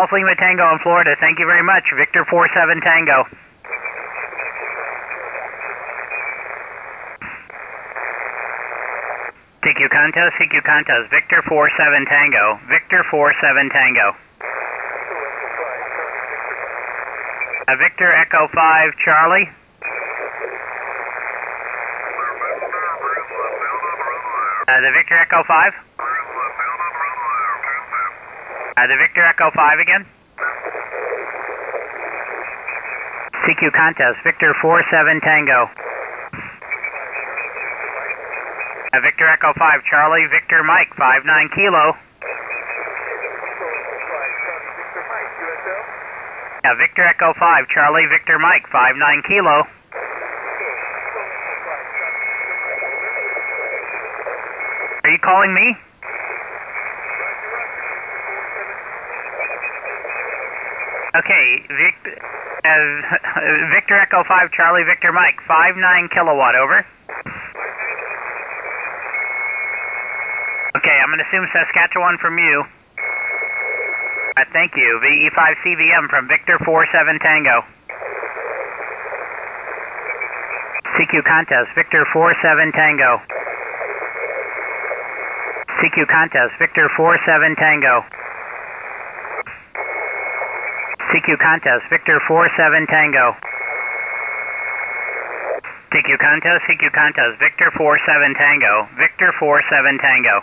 Golf Lima Tango in Florida. Thank you very much. Victor 47 Tango. CQ Contos, Victor 47 Tango. Victor 47 Tango. Victor Echo 5 Charlie. The Victor Echo 5. The Victor Echo 5 again. CQ Contest, Victor 47 Tango. Victor Echo 5 Charlie, Victor Mike 59 Kilo. Victor Echo 5 Charlie, Victor Mike 59 Kilo. Are you calling me? Okay, Victor Echo 5 Charlie, Victor Mike 59 kilowatt, over. Okay, I'm going to assume Saskatchewan from you. Thank you. VE5 CVM from Victor 47 Tango. CQ Contest, Victor 47 Tango. CQ Contest, Victor 47 Tango. CQ Contest, Victor 47 Tango. CQ Contest, Victor 47 Tango. Victor 47 Tango.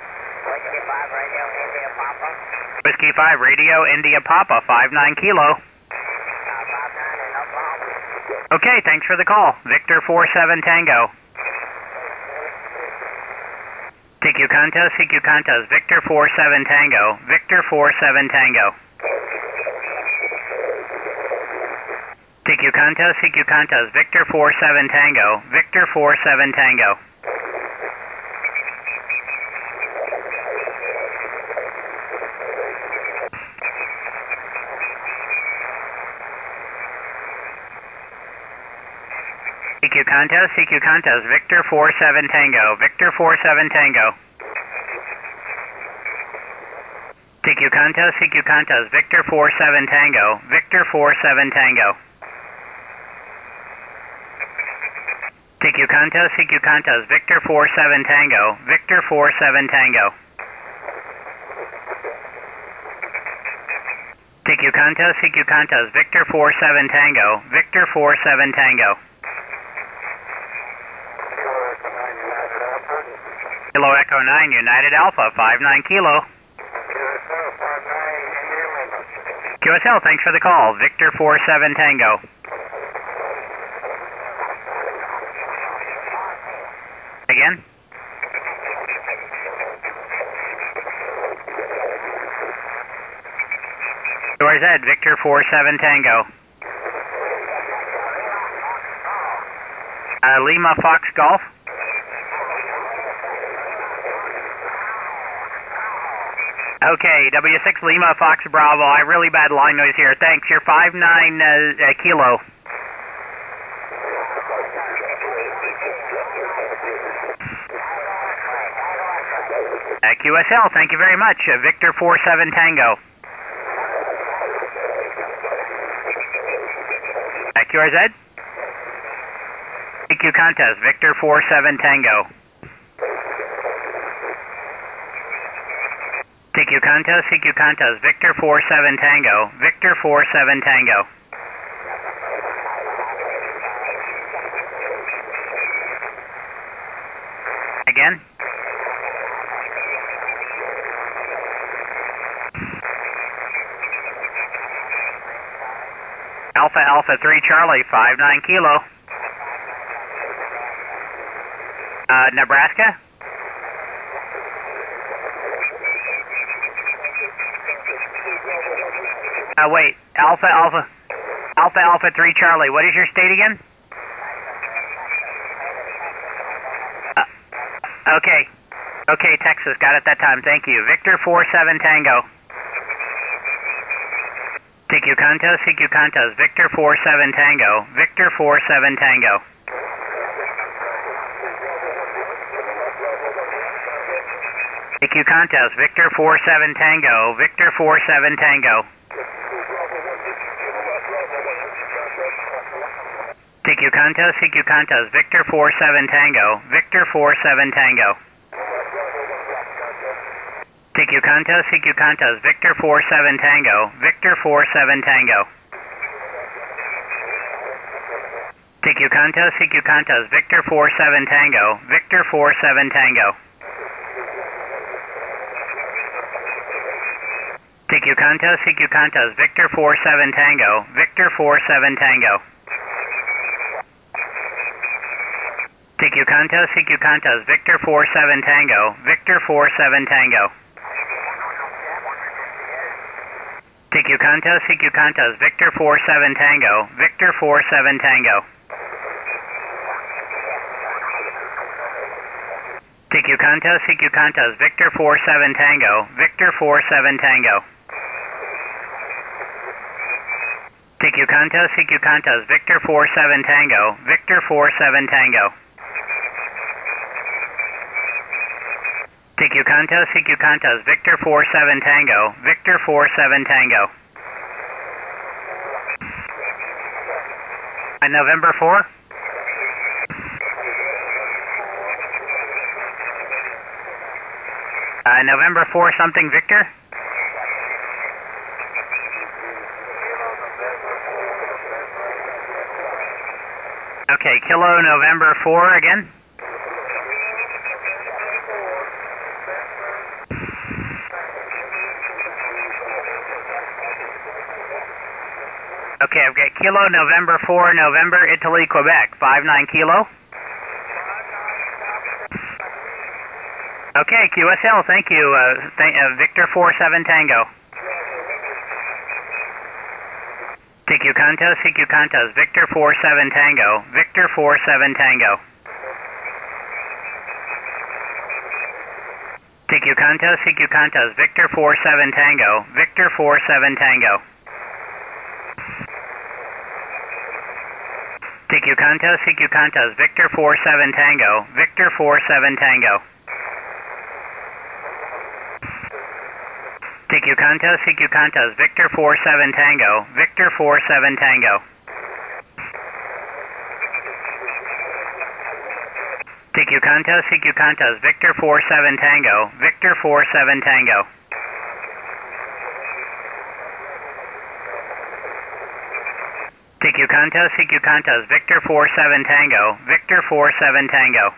Whiskey 5 Radio India Papa 59 Kilo. Okay, thanks for the call. Victor 47 Tango. CQ Contest, Victor 47 Tango. Victor 47 Tango. CQ Contest, Victor 47 Tango. Victor 47 Tango. CQ Contest, Victor 47 Tango. Victor 47 Tango. CQ Contest, Victor 47 Tango. Victor 47 Tango. CQ Contest, Victor 47 Tango. Victor 47 Tango. CQ Contest, Victor 47 Tango. Victor 47 Tango. Kilo Echo 9, United Alpha, 59 Kilo. QSL, thanks for the call. Victor 47 Tango. Again? Where's Ed? Victor 47 Tango. Lima Fox Golf. Okay, W6 Lima Fox Bravo. I have really bad line noise here. Thanks. You're 59 Kilo. QSL, thank you very much. Victor 47 Tango. QRZ? CQ Contest, Victor 47 Tango. CQ Contest, Victor 47 Tango. Victor 47 Tango. Again? Alpha 3 Charlie, 59 Kilo. Nebraska? Wait, Alpha 3 Charlie, what is your state again? Okay, Texas, got it that time, thank you. Victor 47 Tango. CQ Contest, Victor 47 Tango. Victor 47 Tango. CQ Contest, Victor 47 Tango. Victor 47 Tango. TQ Kanto, CQ Kantos, Victor 47 Tango, Victor 47 Tango. TQ Kanto, CQ Kantos, Victor 47 Tango, Victor 47 Tango. TQ Kanto, CQ Kantos, Victor 47 Tango, Victor 47 Tango. TQ Kanto, CQ Kantos, Victor 47 Tango, Victor 47 Tango. TQ Kanto, CQ Kantos, Victor 47 Tango, Victor 47 Tango. TQ Kanto, CQ Kantos, Victor 47 Tango, Victor 47 Tango. TQ Kanto, CQ Kantos, Victor 47 Tango, Victor 47 Tango. TQ Kanto, CQ Kantos, Victor 47 Tango, Victor 47 Tango. TQ Kanto, CQ Kantos, Victor 47 Tango, Victor 47 Tango. November 4? November 4 something, Victor? Okay, Kilo November 4 again? Okay, I've got Kilo November 4, November, Italy, Quebec, 59 Kilo. Okay, QSL, thank you. Victor 47 Tango. TQ Kanto, CQ Kantos, Victor 47 Tango, Victor 47 Tango. TQ Kanto, CQ Kantos, Victor 47 Tango, Victor 47 Tango. TQ Kanto, CQ Kantos, Victor 47 Tango, Victor 47 Tango. TQ Kanto, CQ Kantos, Victor 47 Tango, Victor 47 Tango. TQ Kanto, CQ Kantos, Victor 47 Tango, Victor 47 Tango. TQ Kanto, CQ Kantos, Victor 47 Tango, Victor 47 Tango.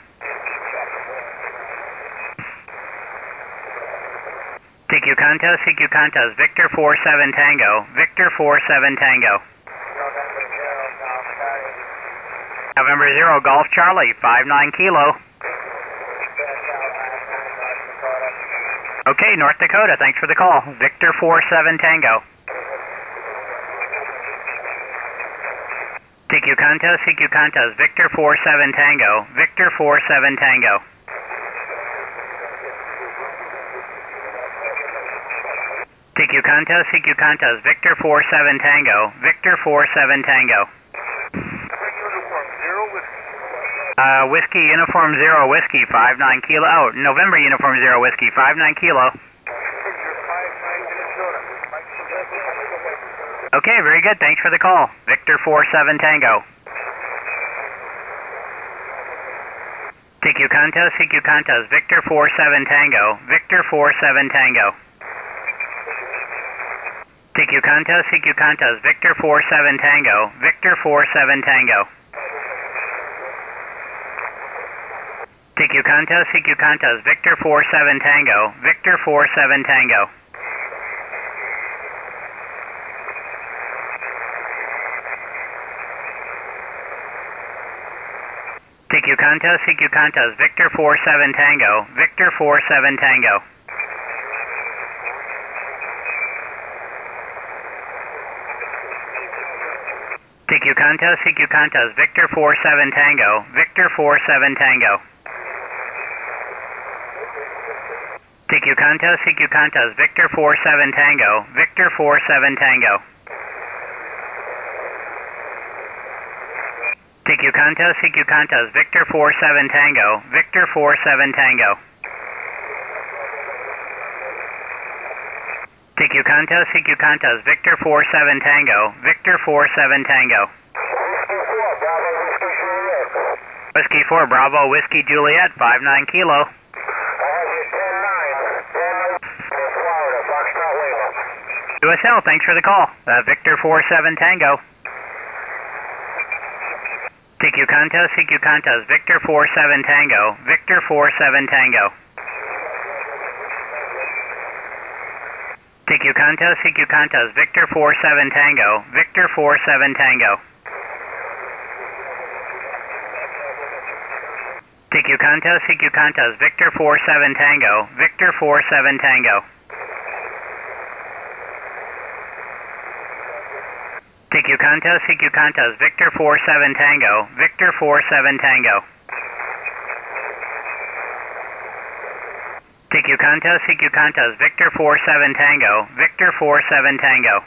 TQ Kanto, CQ Kantos, Victor 47 Tango, Victor 47 Tango. November 0, Golf Charlie, 59 Kilo. Okay, North Dakota, thanks for the call. Victor 47 Tango. TQ Kanto, CQ Kantos, Victor 47 Tango, Victor 47 Tango. TQ Kanto, CQ Kantos, Victor 47 Tango, Victor 47 Tango. Whiskey Uniform 0 Whiskey, 59 Kilo. Oh, November Uniform 0 Whiskey, 59 Kilo. Okay, very good. Thanks for the call. Victor 47 Tango. TQ Kanto, CQ Kantos, Victor 47 Tango, Victor 47 Tango. TQ Kanto, CQ Kantos, Victor 47 Tango, Victor 47 Tango. TQ Kanto, CQ Kantos, Victor 47 Tango, Victor 47 Tango. TQ Kanto, CQ Kantos, Victor 47 Tango, Victor 47 Tango. TQ Kanto, CQ Kantos, Victor 47 Tango, Victor 47 Tango. TQ Kanto, CQ Kantos, Victor 47 Tango, Victor 47 Tango. TQ Kanto, CQ Kantos, Victor 47 Tango, Victor 47 Tango. TQ Kanto, CQ Kantos, Victor 47 Tango, Victor 47 Tango. Whiskey 4 Bravo, Whiskey Juliet, 59 Kilo. USL, thanks for the call. Victor 47 Tango. CQ Contos, Victor 47 Tango. Victor 47 Tango. CQ Contos, Victor 47 Tango. Victor 47 Tango. CQ Contos, Victor 47 Tango. Victor 47 Tango. CQ Contos, Victor 47 Tango. Victor 47 Tango. CQ Contos, Victor 47 Tango. Victor 47 Tango.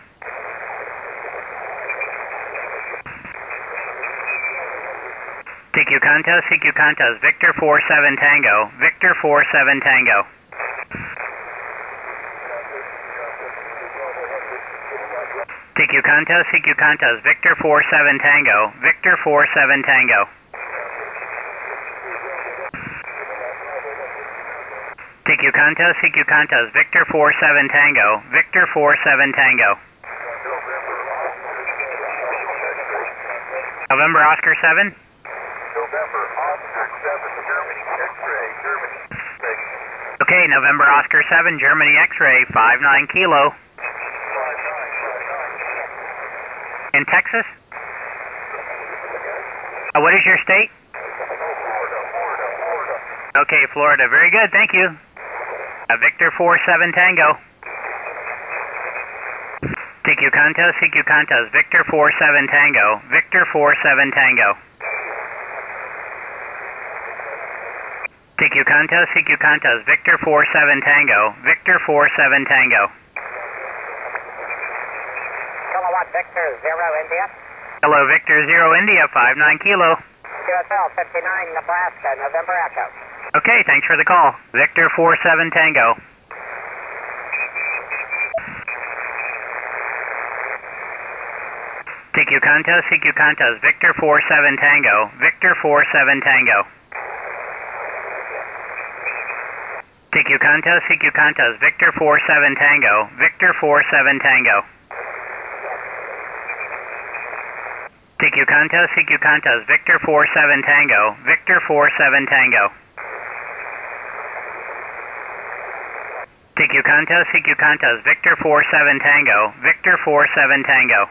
CQ Contos, Victor 47 Tango. Victor 47 Tango. CQ Contos, Victor 47 Tango. Victor 47 Tango. CQ Contos, Victor 47 Tango. Victor 47 Tango. November Oscar 7. November Oscar 7, Germany X-ray, Germany. Okay, November Oscar 7, Germany X-ray, 59 Kilo. In Texas? What is your state? Florida. Okay, Florida. Very good, thank you. Victor 47 Tango. CQ Contos, Victor 47 Tango. Victor 47 Tango. CQ Contos, Victor 47 Tango. Victor 47 Tango. Kilowatt Victor 0 India. Hello, Victor 0 India, 59 Kilo. QSL 59 Nebraska, November Echo. Okay, thanks for the call. Victor 47 Tango. CQ Contos, Victor 47 Tango. Victor 47 Tango. CQ Contos, Victor 47 Tango. Victor 47 Tango. CQ Contos, Victor 47 Tango. Victor 47 Tango. CQ Contos, Victor 47 Tango. Victor 47 Tango.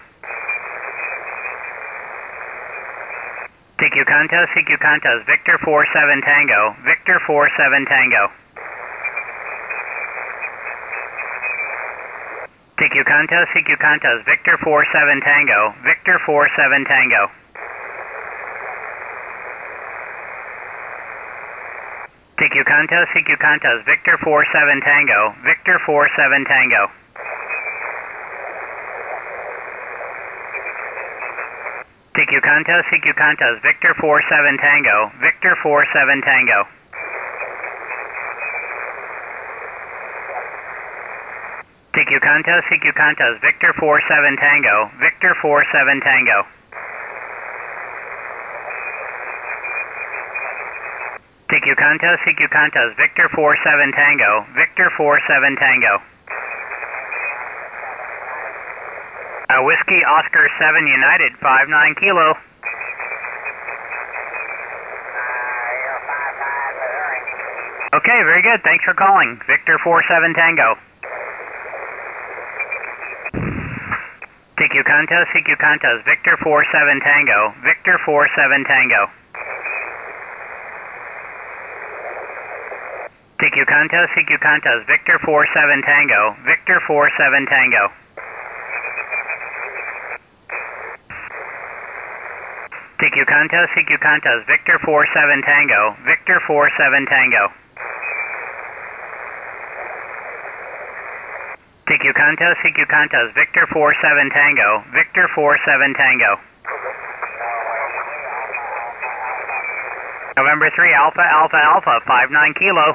CQ Contos, Victor 47 Tango. Victor 47 Tango. CQ Contos, Victor 47 Tango. Victor 47 Tango. CQ Contos, Victor 47 Tango. Victor 47 Tango. CQ Contos, Victor 47 Tango. Victor 47 Tango. CQ Contos, Victor 47 Tango. Victor 47 Tango. CQ Contos, Victor 47 Tango. Victor 47 Tango. Whiskey Oscar 7 United, 59 Kilo. You're 55 Missouri. Okay, very good. Thanks for calling. Victor 47 Tango. CQ Contos, Victor 47 Tango. Victor 47 Tango. CQ Contos, Victor 47 Tango. Victor 47 Tango. CQ Contos, Victor 47 Tango. Victor 47 Tango. CQ Contos, Victor 47 Tango. Victor 47 Tango. November 3 Alpha Alpha Alpha, 59 Kilo.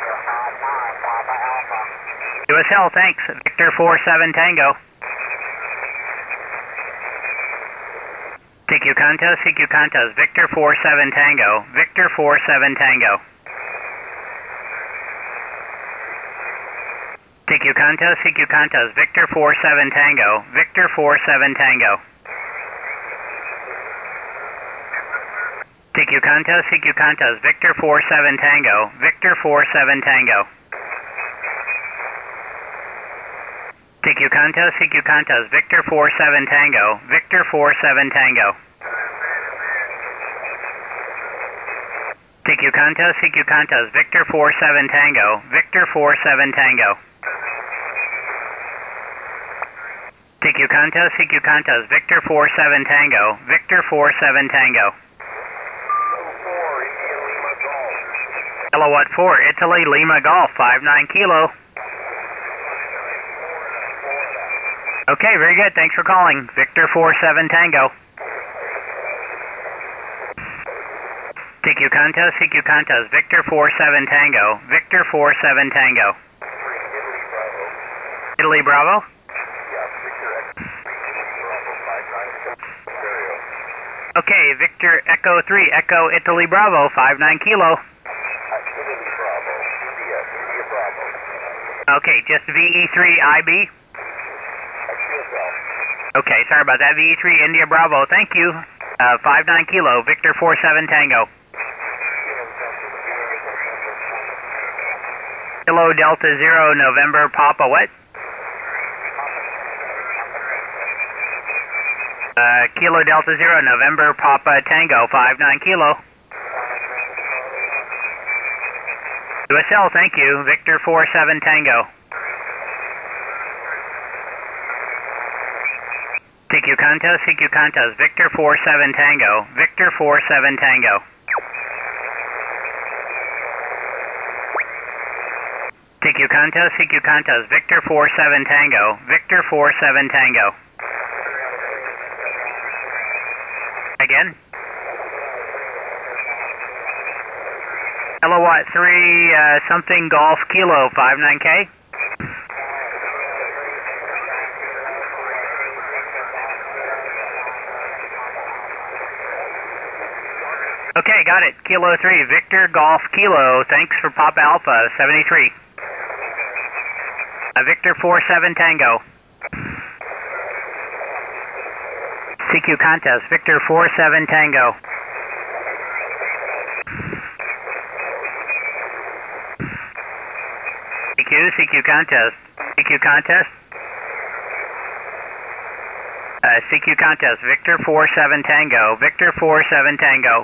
USL, thanks. Victor 47 Tango. TQ Contos, CQ Contos, Victor 47 Tango, Victor 47 Tango. TQ Contos, CQ Contos, Victor 47 Tango, Victor 47 Tango. TQ Contos, CQ Contos, Victor 47 Tango, Victor 47 Tango. TQ Contos, CQ Contos, Victor 47 Tango, Victor 47 Tango. TQ Contos, CQ Contos, Victor 47 Tango, Victor 47 Tango. TQ Contos, CQ Contos, Victor 47 Tango, Victor 47 Tango. Kilowatt 4, Italy, Lima Golf, 59 Kilo. Okay, very good. Thanks for calling. Victor 47 Tango. TQ Contos, CQ Contos, Victor 47 Tango, Victor 47 Tango. Italy Bravo. Okay, Victor Echo 3, Echo Italy Bravo, 59 Kilo. Okay, just VE3IB. Okay, sorry about that. VE3 India Bravo, thank you. 59 Kilo, Victor 47 Tango. Kilo Delta 0, November Papa, what? Kilo Delta 0, November Papa Tango, 59 Kilo. USL, thank you. Victor 47 Tango. TQ Contos, CQ Contos, Victor 47 Tango, Victor 47 Tango. TQ Contos, CQ Contos, Victor 47 Tango, Victor 47 Tango. Again? Kilowatt 3, something Golf Kilo, 59K. Okay, got it. Kilo 3, Victor Golf Kilo. Thanks for Papa Alpha, 73. Victor 47 Tango. CQ Contest, Victor 47 Tango. CQ Contest. CQ Contest. CQ Contest, Victor 47 Tango. Victor 47 Tango.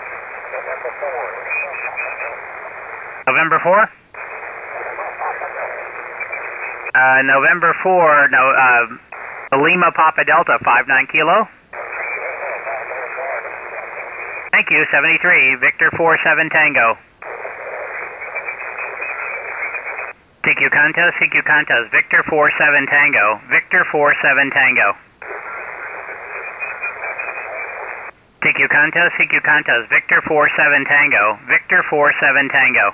November 4? November 4, no, Lima Papa Delta, 59 Kilo. Thank you, 73, Victor 47 Tango. TQ Contos, CQ Contos, Victor 47 Tango, Victor 47 Tango. TQ Contos, CQ Contos, Victor 47 Tango, Victor 47 Tango.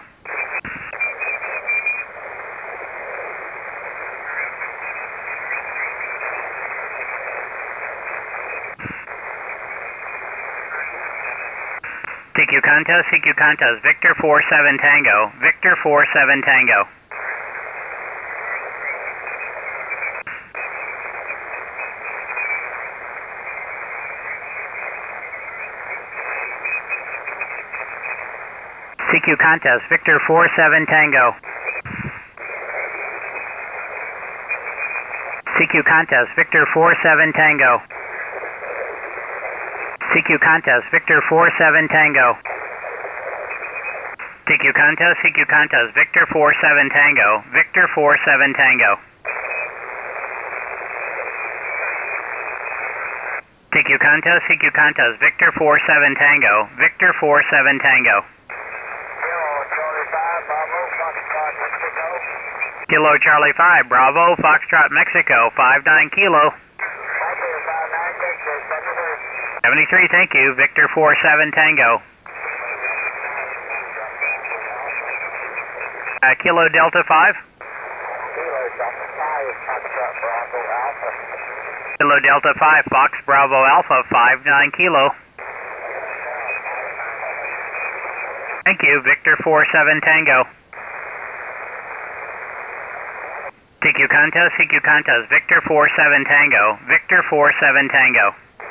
TQ Contos, CQ Contos, Victor 47 Tango, Victor 47 Tango. CQ Contest, Victor 47 Tango. CQ Contest, Victor 47 Tango. CQ Contest, Victor 47 Tango. TQ Contest, CQ Contest, Victor 47 Tango, Victor 47 Tango. TQ Contest, CQ Contest, Victor 47 Tango, Victor 47 Tango. Kilo Charlie 5, Bravo, Foxtrot, Mexico, 59 Kilo. 73, thank you. Victor 47 Tango. Kilo Delta 5. Kilo Delta 5, Foxtrot, Bravo, Alpha. Kilo Delta 5, Fox Bravo Alpha 59 Kilo. Thank you, Victor 47 Tango. CQ Contos, CQ Contos, Victor 47 Tango, Victor 47 Tango.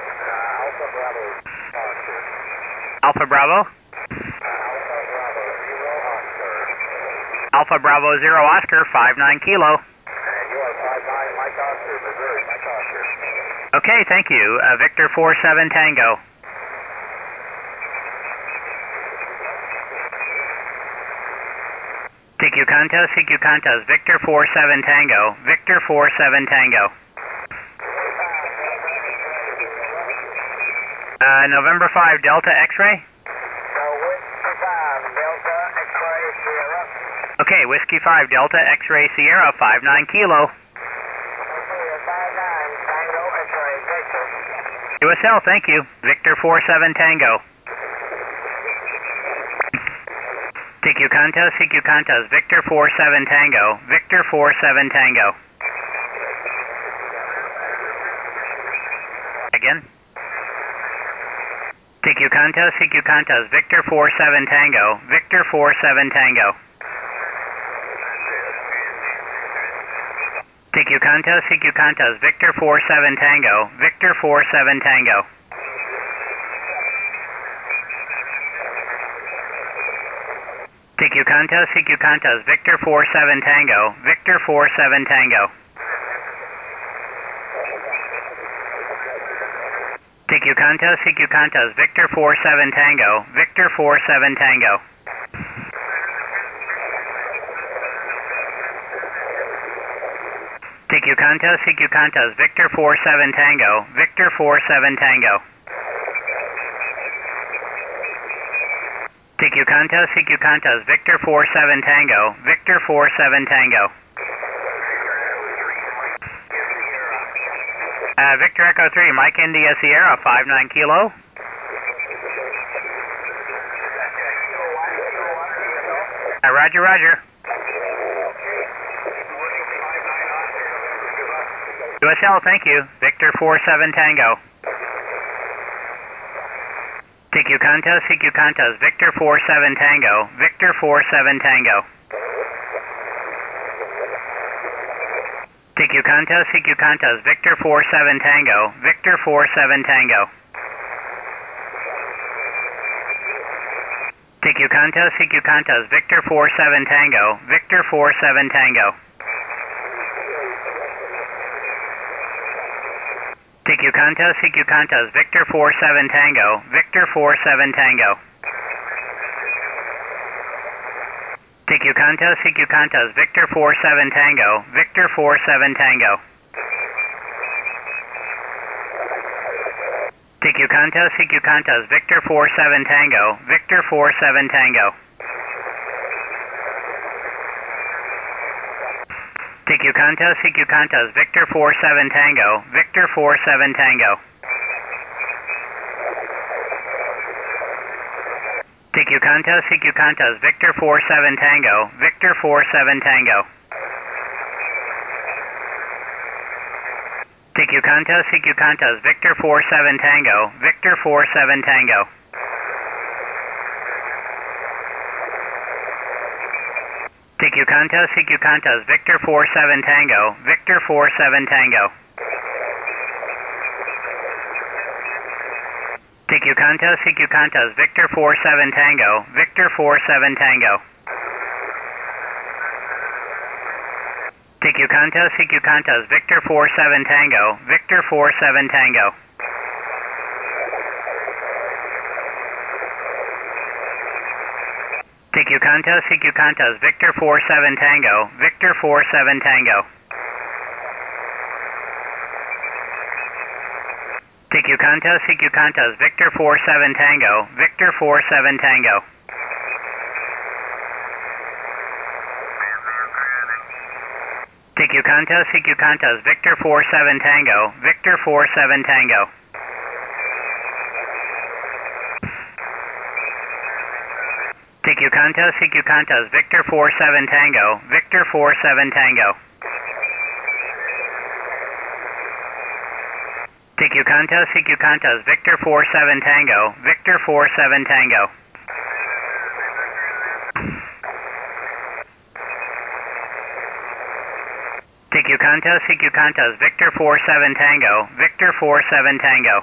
Alpha Bravo, Alpha Bravo? Alpha Bravo 0 Oscar 59 Kilo. and you are 59 Mike Oscar, Missouri, Mike Oscar. Okay, thank you, Victor 47 Tango. CQ Contos, Victor 47 Tango, Victor 47 Tango. November 5 Delta X-ray? So, Whiskey 5, Delta, X-ray, Sierra. Okay, Whiskey 5 Delta X-ray Sierra 59 Kilo. 59, Tango, X-ray, Victor. USL, thank you, Victor 47 Tango. CQ Contos, Victor 47 Tango, Victor 47 Tango. Again? CQ Contos, Victor 47 Tango, Victor 47 Tango. CQ Contos, Victor 47 Tango, Victor 47 Tango. CQ Contos, Victor 47 Tango, Victor 47 Tango. CQ Contos, Victor 47 Tango, Victor 47 Tango. CQ Contos, Victor 47 Tango, Victor 47 Tango. CQ Contos, Victor 47 Tango, Victor 47 Tango. Victor Echo 3, Mike India Sierra 59 Kilo. Roger, Roger. USL, thank you. Victor 47 Tango. CQ Contos, Victor 47 Tango, Victor 47 Tango. CQ Contos, Victor 47 Tango, Victor 47 Tango. CQ Contos, Victor 47 Tango, Victor 47 Tango. CQ Contos, Victor 47 Tango, Victor 47 Tango. CQ Contos, Victor 47 Tango, Victor 47 Tango. CQ Contos, Victor 47 Tango, Victor 47 Tango. CQ Contos, Victor 47 Tango, Victor 47 Tango. CQ Contos, Victor 47 Tango, Victor 47 Tango. CQ Contos, Victor 47 Tango, Victor 47 Tango. CQ Contos, Victor 47 Tango, Victor 47 Tango. CQ Contos, Victor 47 Tango, Victor 47 Tango. CQ Contos, Victor 47 Tango, Victor 47 Tango. CQ Contos, Victor 47 Tango, Victor 47 Tango. CQ Contos, Victor 47 Tango, Victor 47 Tango. CQ Contos, Victor 47 Tango, Victor 47 Tango. CQ Contos, Victor 47 Tango, Victor 47 Tango. CQ Contos, Victor 47 Tango, Victor 47 Tango. CQ Contos, Victor 47 Tango, Victor 47 Tango.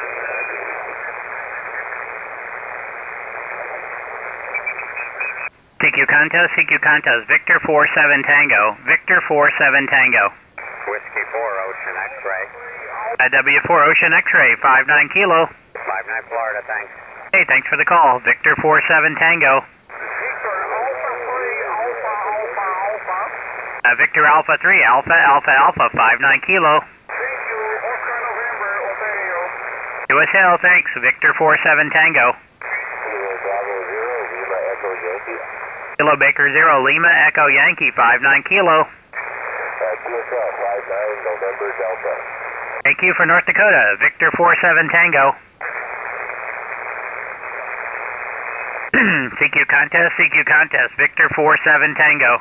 CQ Contos, Victor 47 Tango, Victor 47 Tango. Whiskey 4, Ocean X-ray. W4 Ocean X-ray, 59 Kilo. 59 Florida, thanks. Hey, thanks for the call. Victor 47 Tango. Victor Alpha 3, Alpha, 59 Kilo. USL, thanks. Victor 47 Tango. Kilo Baker 0, Lima Echo Yankee, 59 Kilo. QSL 59 November Delta. Thank you for North Dakota. Victor 47 Tango. CQ Contest, Victor 47 Tango.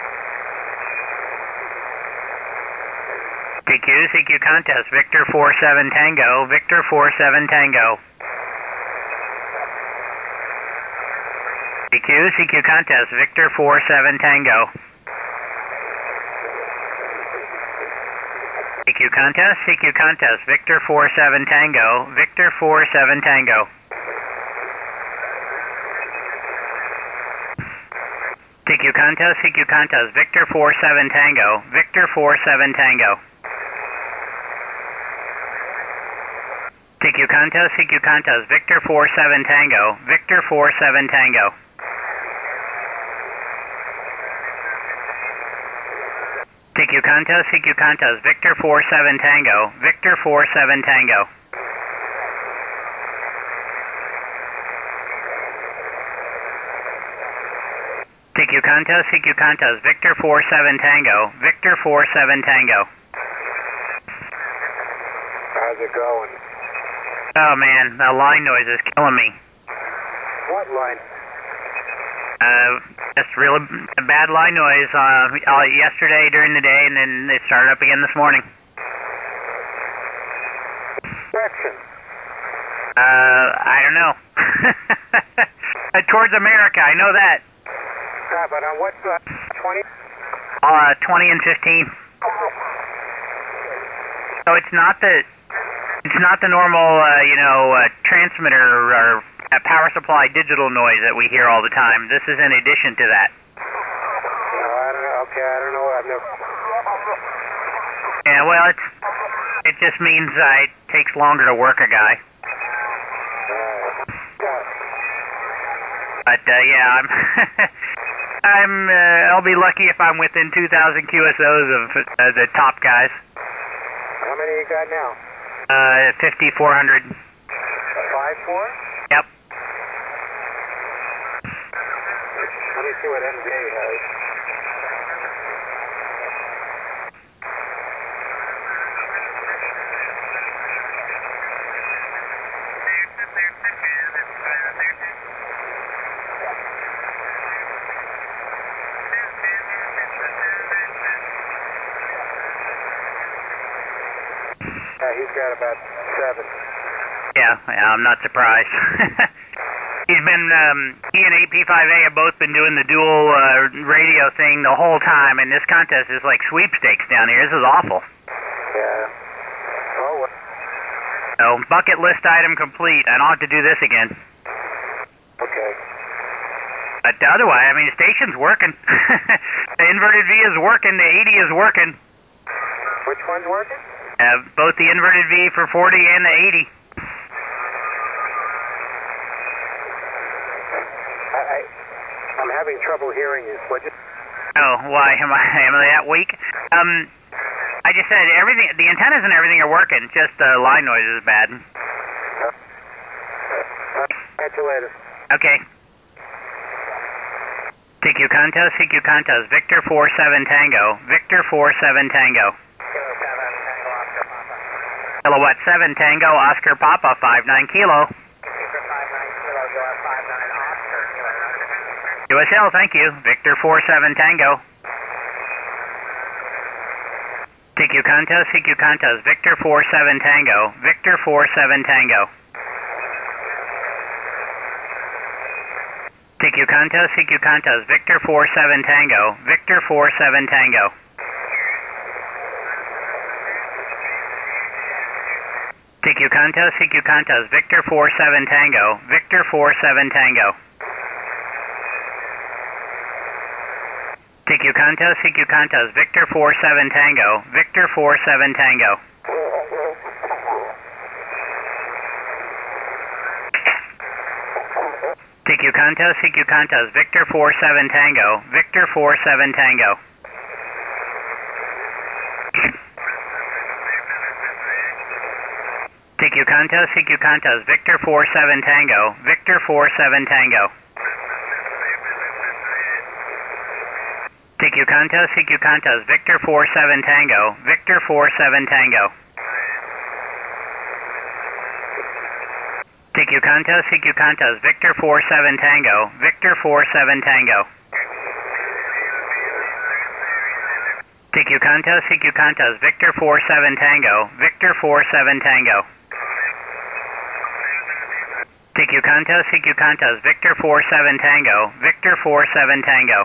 CQ Contest, Victor 47 Tango, Victor 47 Tango. CQ Contest, Victor 47 Tango. CQ Contest, Victor 47 Tango, Victor 47 Tango. CQ Contest, Victor 47 Tango, Victor 47 Tango. CQ Contest, Victor 47 Tango, Victor 47 Tango. CQ Contest, Victor 47 Tango, Victor 47 Tango. CQ Contest, Victor 47 Tango, Victor 47 Tango. How's it going? Oh man, the line noise is killing me. What line? Just real bad line noise yesterday during the day, and then it started up again this morning. Direction. I don't know. Towards America, I know that. But on what side? 20? 20 and 15. So it's not the normal, transmitter or power supply digital noise that we hear all the time. This is in addition to that. I don't know. Okay, I don't know. I've never. Yeah, well, it just means it takes longer to work a guy. But yeah, I'll be lucky if I'm within 2,000 QSOs of the top guys. How many you got now? 5,400. 5-4? Yep. Let me see what MJ has. He's got about 7. Yeah, I'm not surprised. He and 8P5A have both been doing the dual radio thing the whole time, and this contest is like sweepstakes down here. This is awful. Yeah. Oh, well. So, bucket list item complete. I don't have to do this again. Okay. But otherwise, I mean, the station's working. The inverted V is working. The 80 is working. Which one's working? Both the inverted V for 40 and the 80. I'm having trouble hearing you. What? Oh, why am I that weak? I just said everything. The antennas and everything are working. Just the line noise is bad. Catch you later. Okay. CQ Contos, Victor 47 Tango, Victor 47 Tango. Kilowatt 7 Tango, Oscar Papa 59 Kilo. USL, thank you. Victor 47 Tango. TQ Contos, Victor 47 Tango, Victor 47 Tango. TQ Contos, Victor 47 Tango, Victor 47 Tango. TQ Contos, Victor 47 Tango, Victor 47 Tango. TQ Contos, Victor 47 Tango, Victor 47 Tango. TQ Contos, Victor 47 Tango, Victor 47 Tango. TQ Contos, Victor 47 Tango, Victor 47 Tango. TQ Contos, Victor 47 Tango, Victor 47 Tango. TQ Contos, Victor 47 Tango, Victor 47 Tango. TQ Contos, Victor 47 Tango, Victor 47 Tango. TQ Contos, Victor 47 Tango, Victor 47 Tango.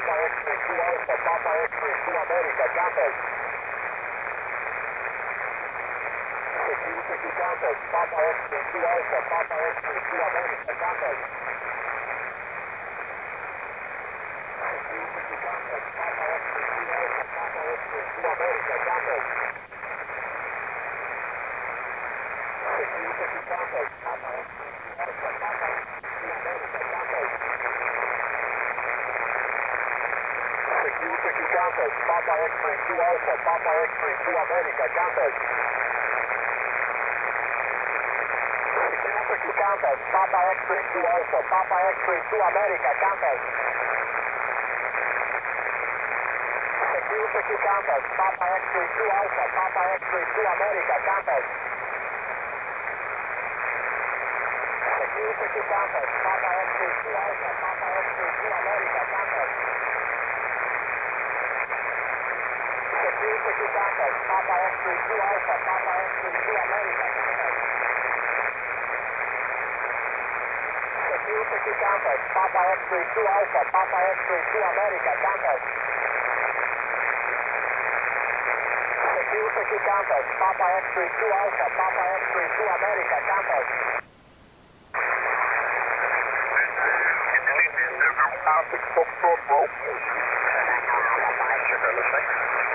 Papa X-ray 2 Alpha, Papa X-ray 2 America, contact. Security contact, Papa X-ray 2 Alpha, Papa X-ray 2 America, contact. Security contact, Papa X-ray 2 Alpha, Papa X-ray 2 America, contact. Security contact, Papa X-ray 2 Alpha, Papa X-ray 2 America, contact. Security contact, Papa X-ray 2 Alpha, Papa X-ray 2 America, contact. Security contact, Papa X-ray 2 Alpha, Papa X-ray 2 America, contact. Security contact, Papa X-ray 2 Alpha, Papa X-ray 2 America, contact. Security contact, Papa X-ray 2 Alpha, Papa X-ray 2 America, contact. Security contact, Papa X-ray 2 Alpha, Papa X-ray 2 America, contact. Security contact, Papa X-ray 2 Alpha, Papa X-ray 2 America, contact. Security contact, Papa X-ray 2 Alpha, Papa X-ray 2 America, contact. Arctic Foxtrot, roll. Sugar, listening.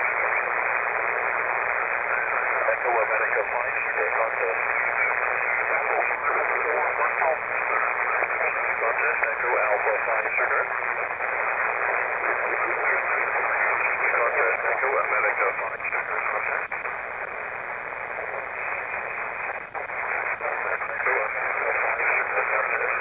Echo America 5, Sugar, contest. Contest, Echo Alpha 5, Sugar. Contest, Echo America 5, Sugar, contest. Echo America 5, Sugar, contest.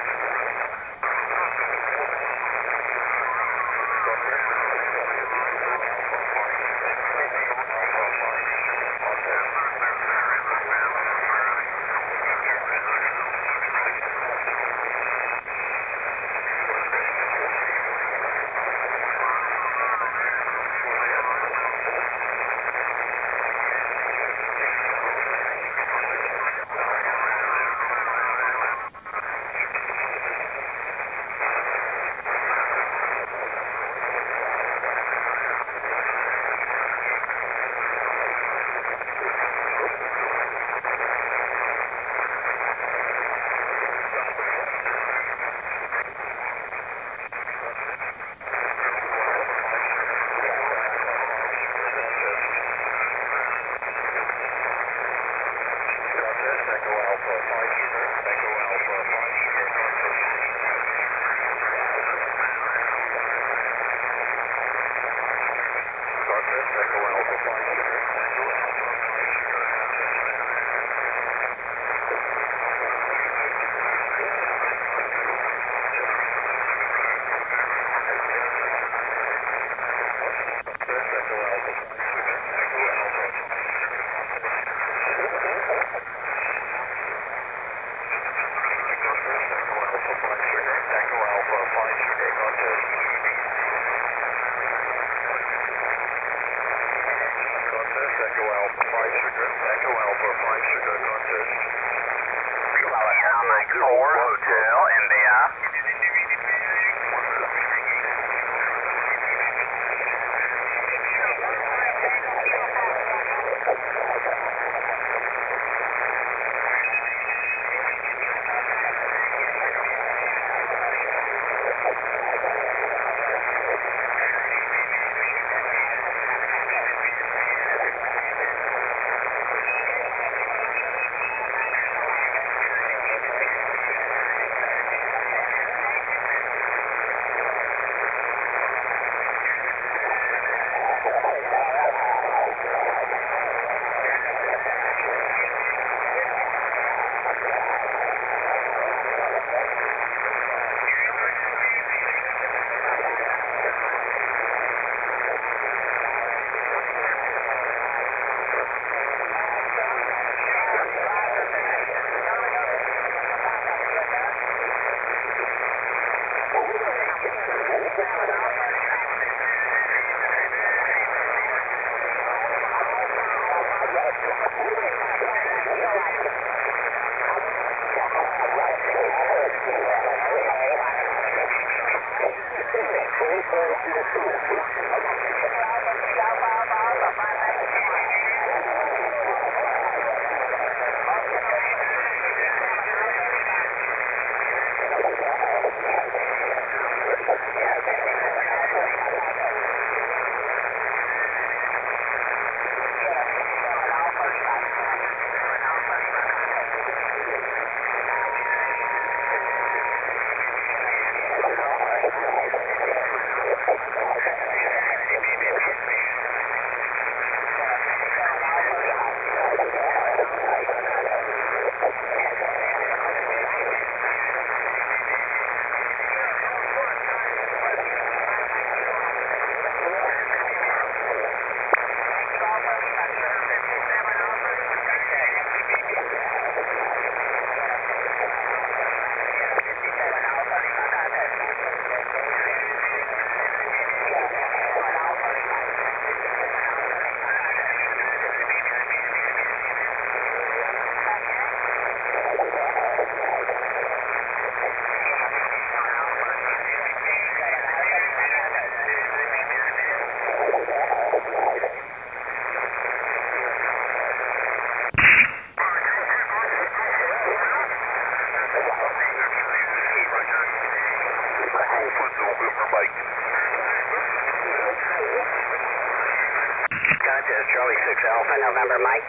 Contest Charlie 6 Alpha, November Mike.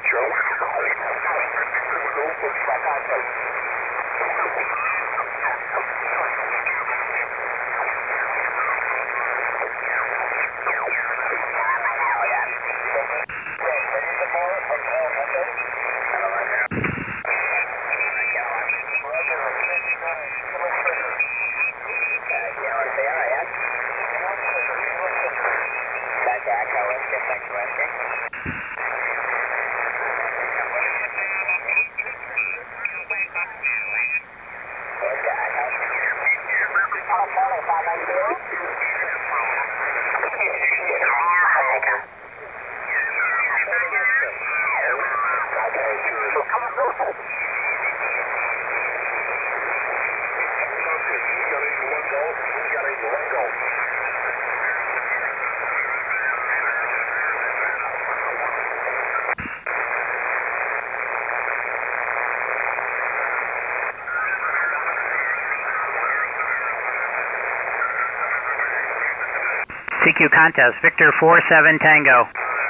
CQ contest, Victor 47 Tango.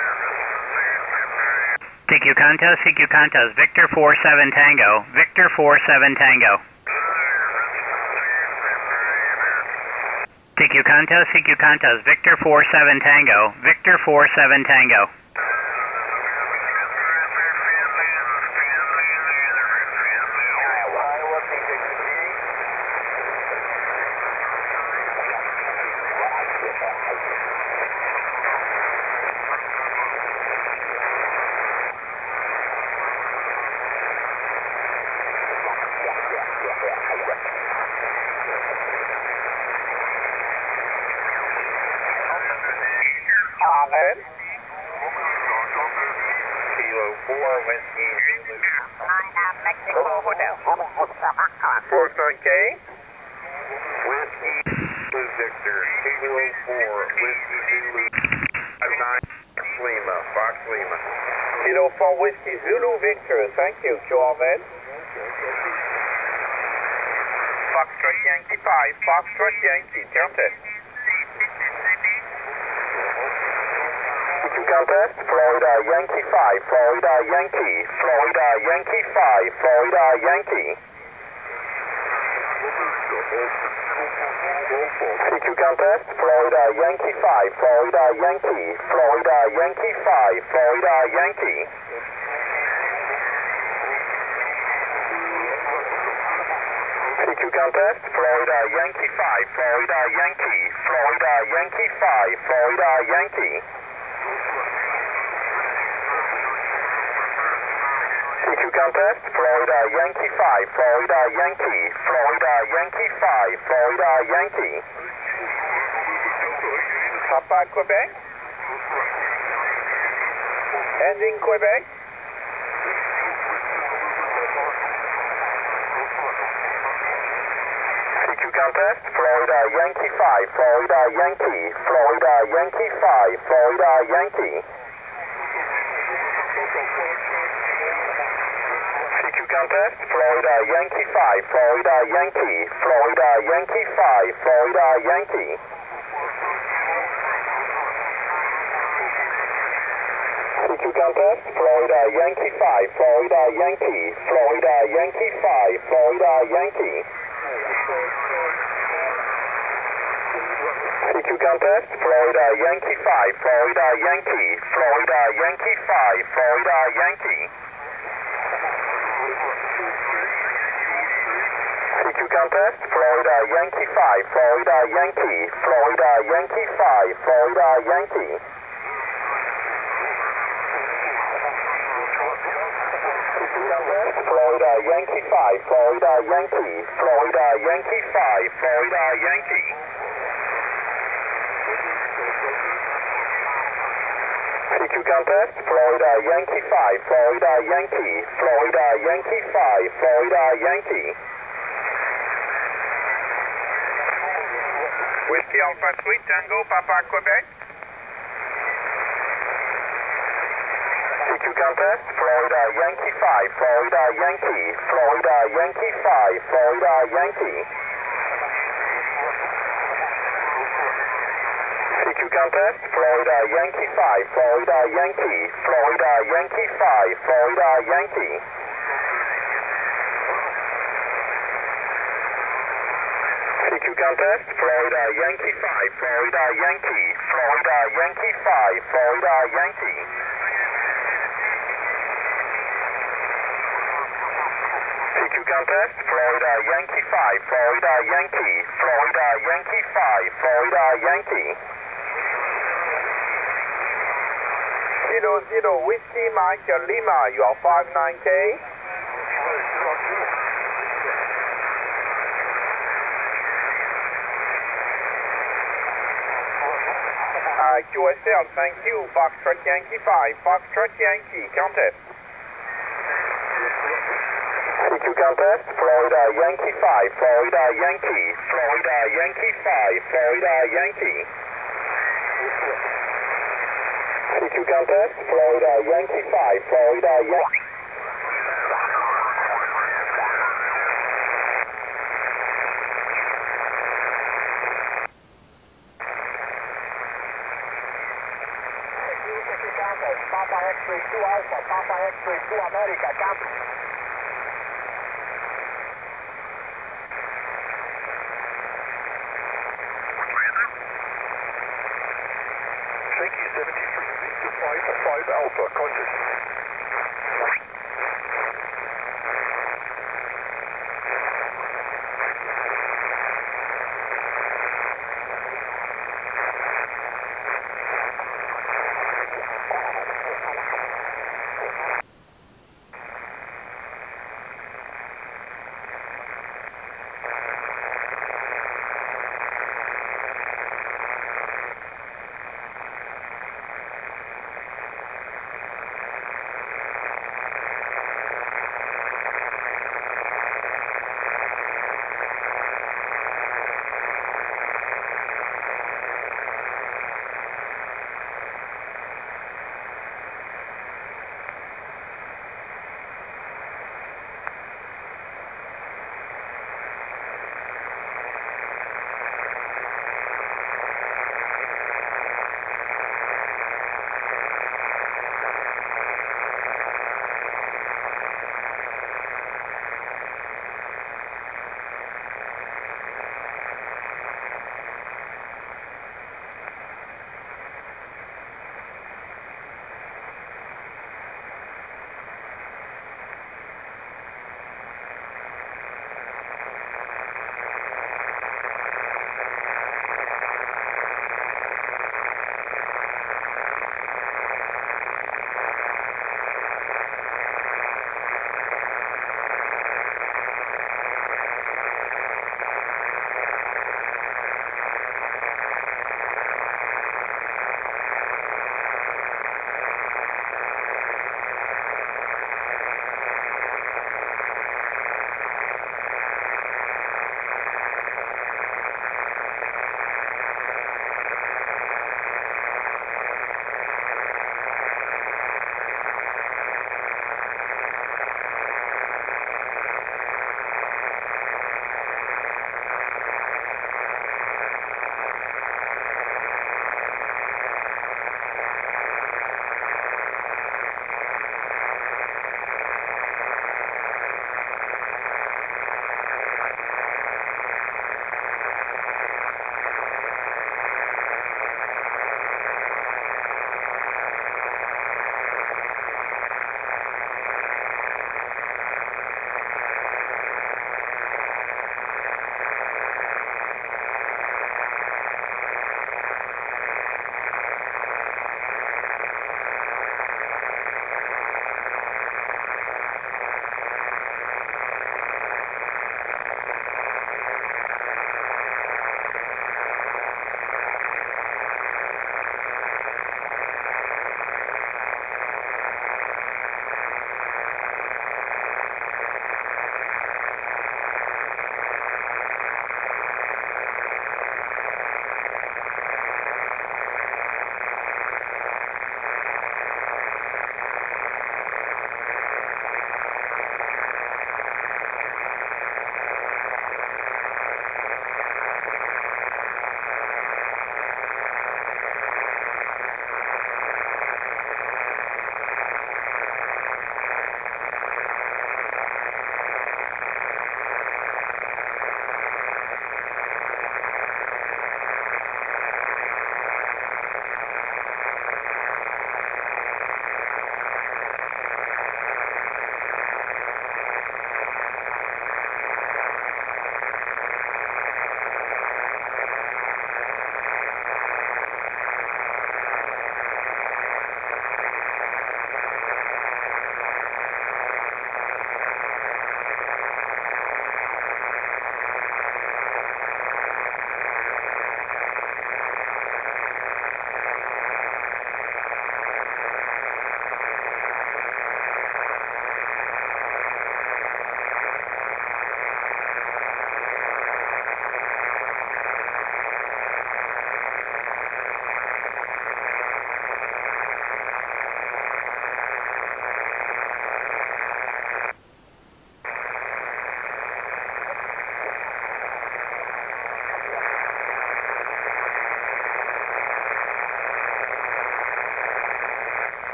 CQ contest, Victor 47 Tango. Victor 47 Tango. CQ contest, Victor 47 Tango. Victor 47 Tango. Kilo 4, Whiskey Zulu. Hotel. Foxtrot K. Whiskey Zulu Victor. Kilo 4, Whiskey Zulu. 59 Lima. Fox Lima. Kilo 4, Whiskey Zulu Victor. Thank you, Corvette. Foxtrot Yankee 5. Foxtrot Yankee. Contest. Contest, Florida Yankee 5, Florida Yankee, Florida Yankee 5, Florida Yankee. CQ contest, Florida Yankee 5, Florida Yankee, Florida Yankee 5, Florida Yankee. CQ contest, Florida Yankee 5, Florida Yankee, Florida Yankee 5, Florida Yankee. CQ contest, Florida Yankee 5, Florida Yankee, Florida Yankee 5, Florida Yankee. Papa Quebec. Ending Quebec. CQ contact, Florida Yankee 5, Florida Yankee, Florida Yankee 5, Florida Yankee. CQ contact, Florida Yankee 5, Florida Yankee, Florida Yankee 5, Florida Yankee. CQ contact, Florida Yankee 5, Florida Yankee, Florida Yankee 5, Florida Yankee. CQ contact, Florida Yankee 5, Florida Yankee, Florida Yankee 5, Florida Yankee. CQ contact, Florida Yankee 5, Florida Yankee, Florida Yankee 5, Florida Yankee. Florida Yankee 5, Florida Yankee, Florida Yankee 5, Florida Yankee. CQ contact, Florida Yankee 5, Florida Yankee, Florida Yankee 5, Florida Yankee. Whiskey Alpha Suite Tango, Papa Quebec. CQ contact, Florida Yankee 5, Florida Yankee, Florida Yankee 5, Florida Yankee. CQ contact, Florida Yankee 5, Florida Yankee, Florida Yankee 5, Florida Yankee. CQ contact, Florida Yankee 5, Florida Yankee, Florida Yankee 5, Florida Yankee. CQ contact, Florida Yankee 5, Florida Yankee, Florida Yankee 5, Florida Yankee. 00 Whiskey Mike Lima, you are 59K. QSL, thank you. Foxtrot Yankee 5, Foxtrot Yankee, contest. CQ contact, Florida Yankee 5, Florida Yankee, Florida Yankee 5, Florida Yankee. CQ contact, Florida Yankee 5, Florida Yankee. Papa X-ray 2 Alpha, Papa X-ray 2 America, camp. Yankee 73, Victor 5, 5 Alpha, conscious.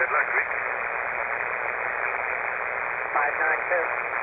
Good luck, Rick. 592.